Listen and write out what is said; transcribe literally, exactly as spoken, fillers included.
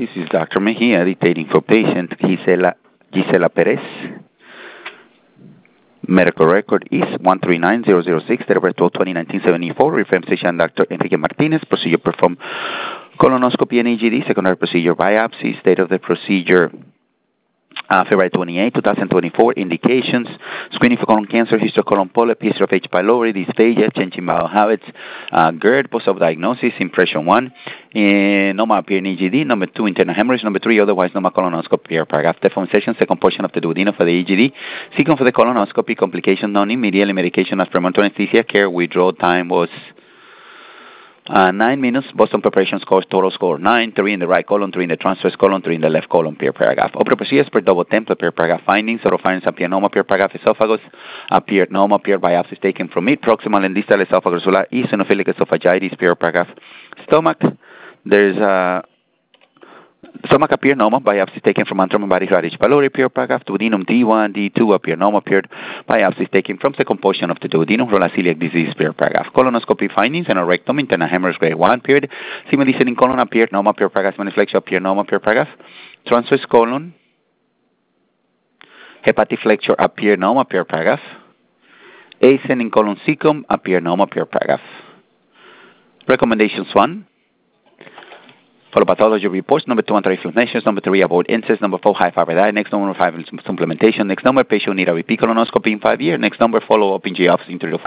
This is Doctor Mejia dictating for patient Gisela, Gisela Perez. Medical record is one three nine zero zero six, date of birth twelve twenty nineteen seventy-four. Reference physician Doctor Enrique Martinez. Procedure performed colonoscopy and E G D. Secondary procedure biopsy. State of the procedure Uh, February twenty-eighth, twenty twenty-four. Indications: screening for colon cancer, history of colon polyp, history of H. pylori, dysphagia, change in bowel habits, uh, GERD, post-op diagnosis, impression one, and normal appear in E G D. Number two, internal hemorrhage. Number three, otherwise normal colonoscopy. Paragraph deformation, second portion of the duodenum for the E G D. Second for the colonoscopy, complication known immediately, medication as premental anesthesia care. Withdrawal time was Uh, nine minutes. Boston preparation scores, total score nine, three in the right column, three in the transverse column, three in the left column, per paragraph. Upper procedures per double template, per paragraph findings. Oral findings appear normal, per paragraph. Esophagus appeared normal, per biopsies taken from it. Proximal and distal esophagus, eosinophilic esophagitis, per paragraph. Stomach, there's a stomach appear normal, biopsies taken from antrum and body H. pylori, per paragraph. Duodenum D one, D two appear normal, paired biopsies taken from second portion of the duodenum, celiac disease, per paragraph. Colonoscopy findings and a rectum, internal hemorrhage grade one, period. Semen descending colon appeared normal, per paragraph. Semeniflection appeared normal, per paragraph. Transverse colon, hepatic flexure appeared normal, per paragraph. Ascending colon cecum appeared normal, per paragraph. Recommendations one. Follow pathology reports. Number two, anti-inflammations. Number three, avoid incest. Number four, high fiber diet. Next number five, supplementation. Next number, patient need a repeat colonoscopy in five years. Next number, follow up in G office in three to four.